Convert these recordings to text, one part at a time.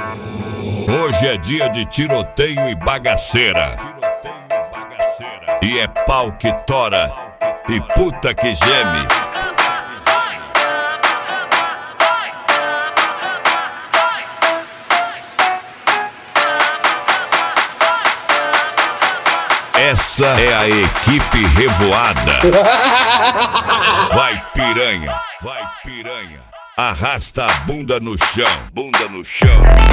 Hoje é dia de tiroteio e bagaceira. E é pau que tora e puta que geme. Essa é a equipe revoada. Vai piranha, vai piranha. Arrasta a bunda no chão, bunda no chão.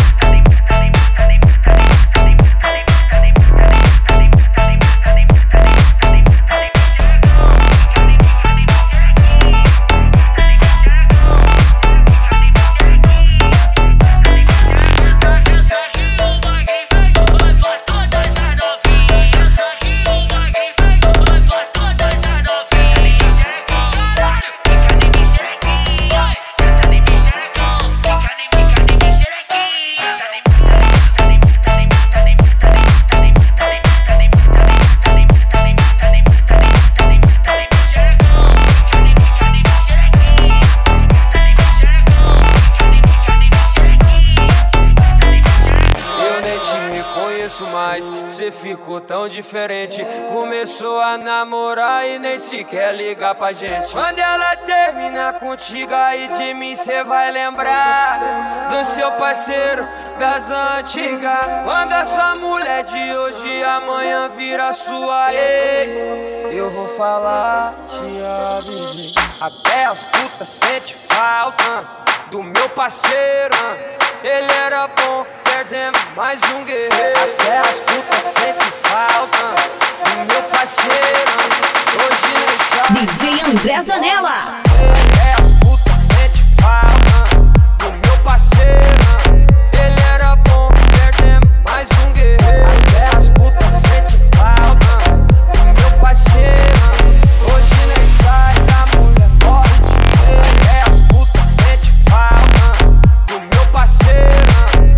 Mas cê ficou tão diferente. Começou a namorar e nem sequer ligar pra gente. Quando ela terminar contigo, aí de mim cê vai lembrar do seu parceiro das antigas. Quando a sua mulher de hoje amanhã vira sua ex, eu vou falar, te avisei. Até as putas sente falta do meu parceiro. Ele era bom, perdemos mais um guerreiro. Até as putas sentem falta do meu parceiro. Hoje nem sabe. DJ André Zanella. Até as putas sentem falta do meu parceiro. Ele era bom, perdemos mais um guerreiro. Até as putas sentem falta do meu parceiro. Hoje nem sai da mulher, morre de medo. Até as putas sentem falta do meu parceiro.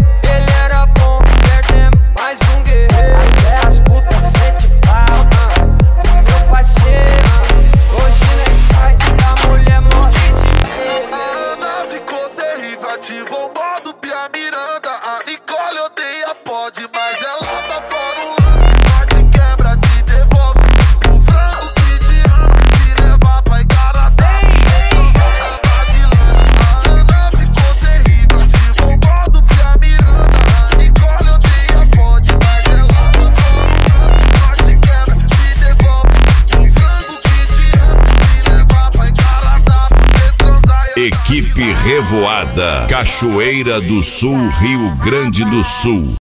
Ativou o modo Pia Miranda. A Nicole odeia pode, mas ela tá fora o lance. Nós te quebra, te devolve o frango que te ama, te levar pra Igaratá. Andar de lance. A Ana ficou terrível. Ativou o modo Pia Miranda. A Nicole odeia pode, mas ela tá fora o lance. Nós te quebra, te devolve o frango que te ama, te levar pra Igaratá. Você transar. Equipe revoada, Cachoeira do Sul, Rio Grande do Sul.